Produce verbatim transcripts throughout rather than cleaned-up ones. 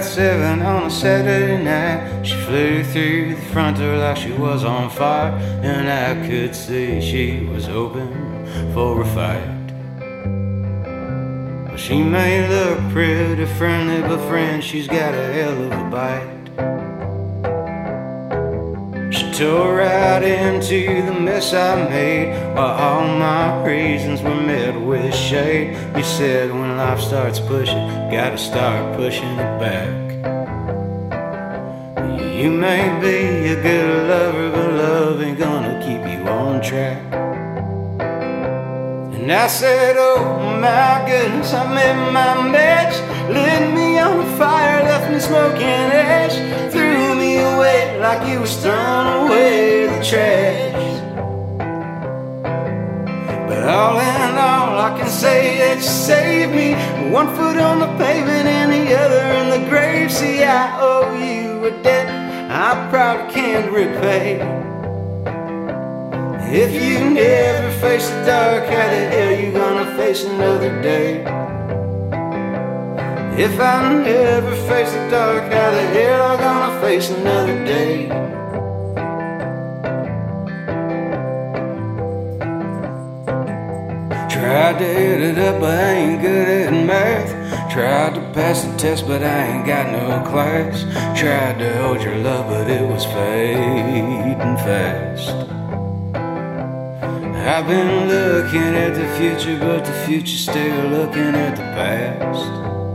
seven on a Saturday night. She flew through the front door like she was on fire, and I could see she was hoping for a fight. Well, she may look pretty friendly, but friend, she's got a hell of a bite. She tore right into the mess I made, while all my reasons were met with shade. You said when life starts pushing, gotta start pushing it back. You may be a good lover, but love ain't gonna keep you on track. And I said, oh my goodness, I met my match. Lit me on fire, left me smoking ash. Threw me away like you was throwing away the trash. But all in all, I can say that you saved me. One foot on the pavement and the other in the grave. See, I owe you a debt I probably can't repay. If you never face the dark, how the hell you gonna face another day? If I never face the dark, how the hell I gonna face another day? Tried to add it up, but I ain't good at math. Tried to pass the test, but I ain't got no class. Tried to hold your love, but it was fading fast. I've been looking at the future, but the future's still looking at the past.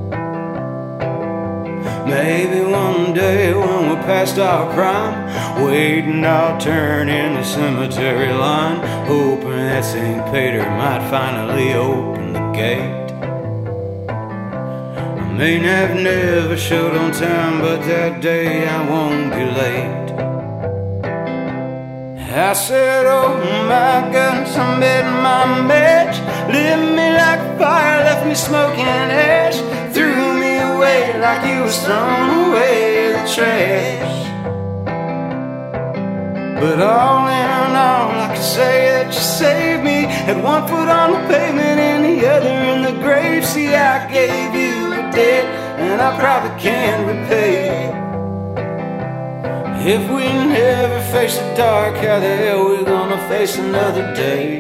Maybe one day when we're past our prime, waiting our turn in the cemetery line, hoping that Saint Peter might finally open the gate. I may have never showed on time, but that day I won't be late. I said, oh my goodness, I met my match. Lit me like fire, left me smoking ash. Threw me away like you was throwing away the trash. But all in all, I can say that you saved me. Had one foot on the pavement and the other in the grave. See, I gave you a debt and I probably can't repay. If we never face the dark, how the hell we gonna face another day?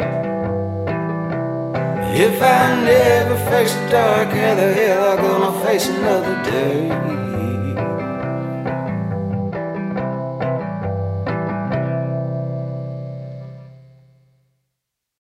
If I never face the dark, how the hell I gonna face another day?